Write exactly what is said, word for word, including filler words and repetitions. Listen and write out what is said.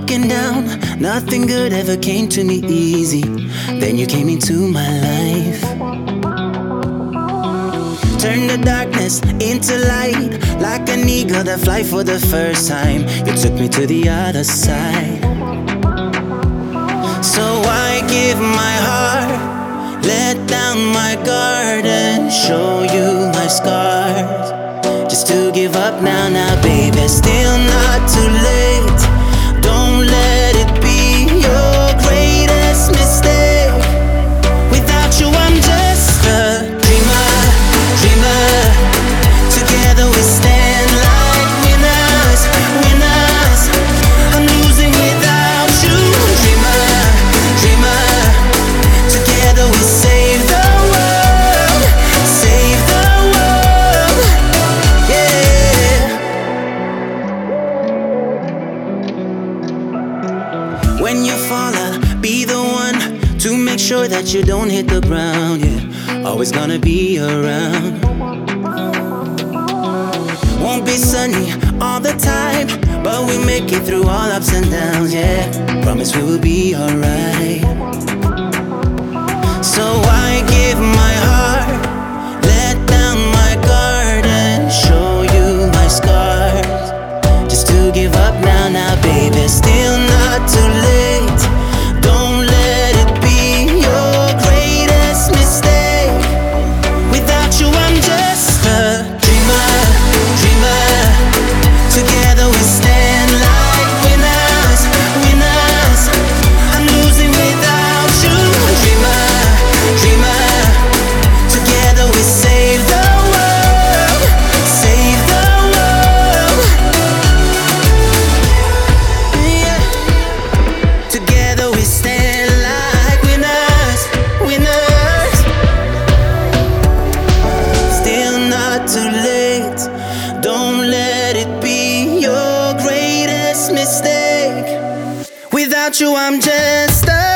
broken down, nothing good ever came to me easy. Then you came into my life, turned the darkness into light, like an eagle that fly for the first time. You took me to the other side. So I give my heart, let down my guard, and show you my scars, just to give up now, now baby, still not too late. Don't let it be your greatest mistake. Without you I'm just a dreamer, dreamer. Together we stand like winners, winners. I'm losing without you, dreamer, dreamer. Together we save the world, save the world, yeah. When you fall, I'll be the one to make sure that you don't hit the ground, yeah. Always gonna be around. Won't be sunny all the time, but we make it through all ups and downs, yeah. Promise we will be alright. So I give my heart, let down my guard, and show you my scars, just to give up now, now baby, still not too late. Don't let it be your greatest mistake. Without you I'm just a dreamer, dreamer. Together we stand like winners, winners. I'm losing without you, dreamer, dreamer. Together we save the world, save the world, yeah. Together we stand like winners, winners. Still not too late. Don't let it be your greatest mistake. Without you I'm just a